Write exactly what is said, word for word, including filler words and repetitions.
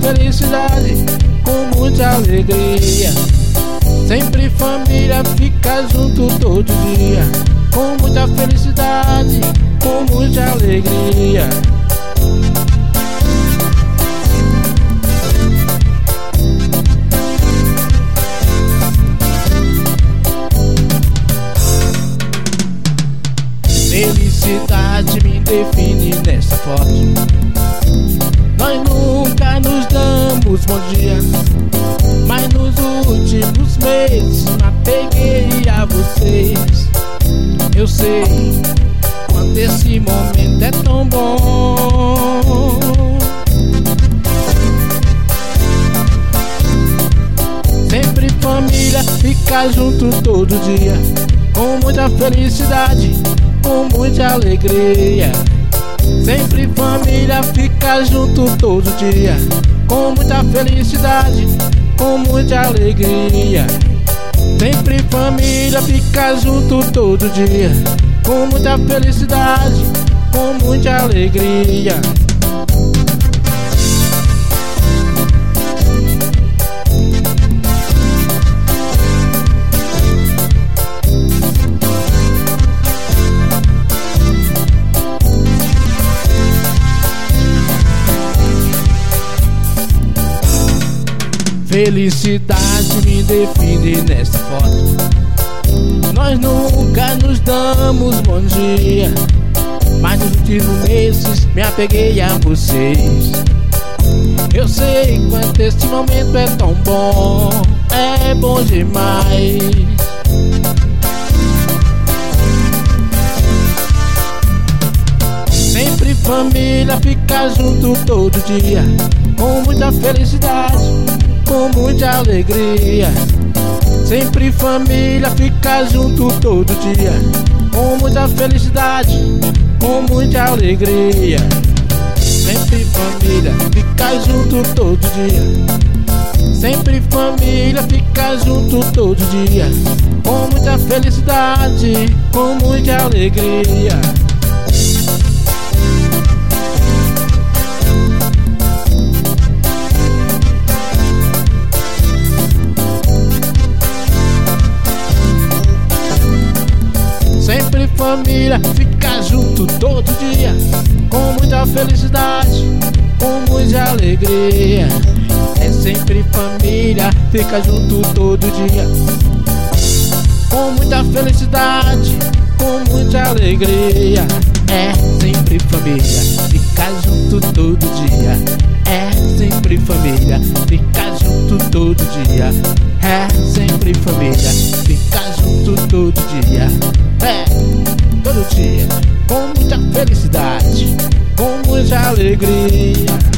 felicidade, com muita alegria. Sempre família, fica junto todo dia, com muita felicidade, com muita alegria. Felicidade me define nessa foto. Nós nunca nos damos bom dia, mas nos últimos meses me apeguei a vocês. Eu sei quando esse momento é tão bom. Sempre família, fica junto todo dia, com muita felicidade, com muita alegria. Sempre família, fica junto todo dia, com muita felicidade, com muita alegria. Sempre família, fica junto todo dia, com muita felicidade, com muita alegria. Felicidade me define nessa foto. Nós nunca nos damos bom dia, mas nos últimos meses me apeguei a vocês. Eu sei quanto esse momento é tão bom, é bom demais. Sempre família, fica junto todo dia, com muita felicidade, com muita alegria. Sempre família, fica junto todo dia, com muita felicidade, com muita alegria. Sempre família, fica junto todo dia. Sempre família, fica junto todo dia, com muita felicidade, com muita alegria. Sempre família, fica junto todo dia, com muita felicidade, com muita alegria. É sempre família, fica junto todo dia, com muita felicidade, com muita alegria. É sempre família, fica junto todo dia. É sempre família, fica junto todo dia. É sempre família, fica junto todo dia. É, todo dia, com muita felicidade, com muita alegria.